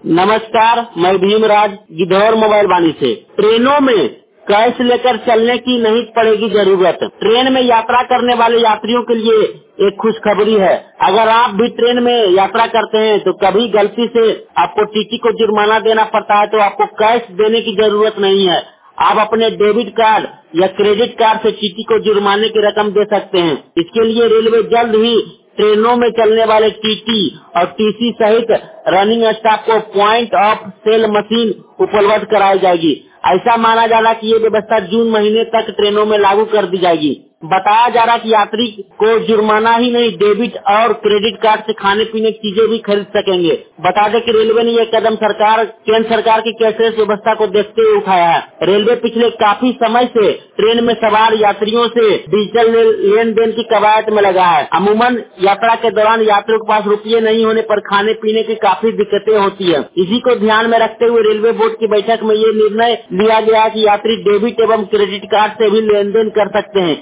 नमस्कार, मैं भीमराज गिद्धौर मोबाइल वाणी से। ट्रेनों में कैश लेकर चलने की नहीं पड़ेगी जरूरत। ट्रेन में यात्रा करने वाले यात्रियों के लिए एक खुशखबरी है। अगर आप भी ट्रेन में यात्रा करते हैं तो कभी गलती से आपको टीटी को जुर्माना देना पड़ता है तो आपको कैश देने की जरूरत नहीं है। आप अपने डेबिट कार्ड या क्रेडिट कार्ड से टीटी को जुर्माने की रकम दे सकते हैं। इसके लिए रेलवे जल्द ही ट्रेनों में चलने वाले टीटी और टीसी सहित रनिंग स्टाफ को पॉइंट ऑफ सेल मशीन उपलब्ध कराई जाएगी। ऐसा माना जा रहा है कि ये व्यवस्था जून महीने तक ट्रेनों में लागू कर दी जाएगी। बताया जा रहा है कि यात्री को जुर्माना ही नहीं, डेबिट और क्रेडिट कार्ड से खाने पीने की चीजें भी खरीद सकेंगे। बता दें कि रेलवे ने यह कदम केंद्र सरकार की कैशलेस व्यवस्था को देखते हुए उठाया है। रेलवे पिछले काफी समय से ट्रेन में सवार यात्रियों से डिजिटल लेन देन की कवायद में लगा है। अमूमन यात्रा के दौरान यात्रियों के पास रुपये नहीं होने पर खाने पीने की काफी दिक्कतें होती है। इसी को ध्यान में रखते हुए रेलवे बोर्ड की बैठक में ये निर्णय लिया गया है कि यात्री डेबिट एवं क्रेडिट कार्ड से भी लेन देन कर सकते हैं।